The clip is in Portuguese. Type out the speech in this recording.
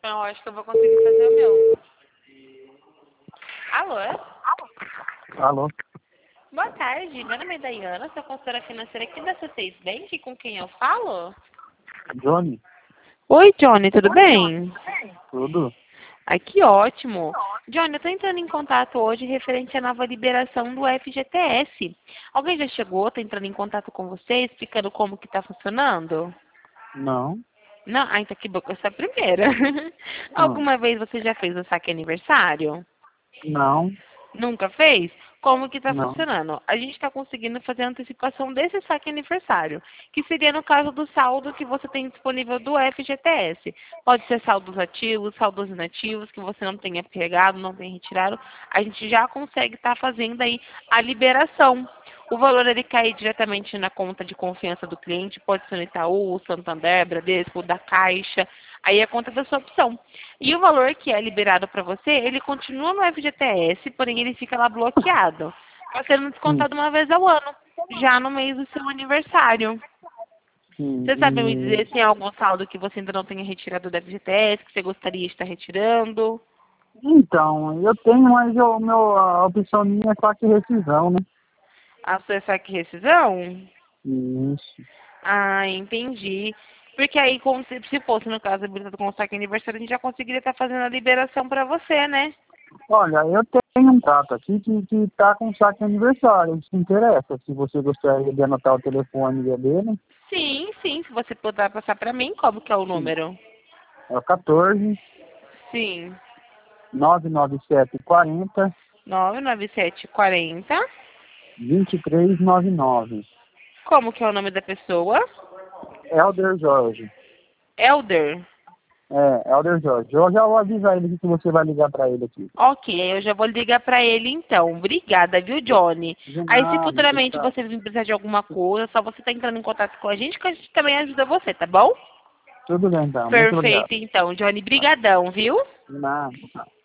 Eu acho que eu vou conseguir fazer o meu. Alô? Alô? Boa tarde, meu nome é Dayana, sou consultora financeira aqui da C6 Bank, com quem eu falo? Johnny? Oi, Johnny, tudo bem? Tudo? Ai, que ótimo. Johnny, eu tô entrando em contato hoje referente à nova liberação do FGTS. Alguém já chegou, tá entrando em contato com você, explicando como que tá funcionando? Não. Não? Ah, então que bom que eu sou a primeira. Hum. Alguma vez você já fez o saque aniversário? Não. Nunca fez? Como que está Não. funcionando? A gente está conseguindo fazer a antecipação desse saque aniversário, que seria no caso do saldo que você tem disponível do FGTS. Pode ser saldos ativos, saldos inativos, que você não tenha pegado, não tenha retirado. A gente já consegue estar fazendo aí a liberação. O valor ele cai diretamente na conta de confiança do cliente, pode ser no Itaú, Santander, Bradesco, da Caixa, aí é a conta da sua opção. E o valor que é liberado para você, ele continua no FGTS, porém ele fica lá bloqueado. Está sendo Sim. descontado uma vez ao ano, já no mês do seu aniversário. Sim. Você sabe me dizer se tem algum saldo que você ainda não tenha retirado do FGTS, que você gostaria de estar retirando? Então, eu tenho, mas a opção minha é só que rescisão, né? A sua saque rescisão? Isso. Ah, entendi. Porque aí, como se fosse, no caso, habilitado com o saque aniversário, a gente já conseguiria estar fazendo a liberação para você, né? Olha, eu tenho um prato aqui que tá com saque aniversário, se interessa. Se você gostaria de anotar o telefone dele, Sim, sim. Se você puder passar para mim, como que é o sim. número? É o 14 Sim. 997 40 99740. 2399. Como que é o nome da pessoa? Elder Jorge. Elder. Elder Jorge. Eu já vou avisar ele que você vai ligar para ele aqui. Ok, eu já vou ligar para ele então. Obrigada, viu, Johnny? De Aí, se nada, futuramente tchau. você vir precisar de alguma coisa, só você tá entrando em contato com a gente, que a gente também ajuda você, tá bom? Tudo bem, então. Muito obrigado. Perfeito, então, Johnny. Brigadão, viu? De nada.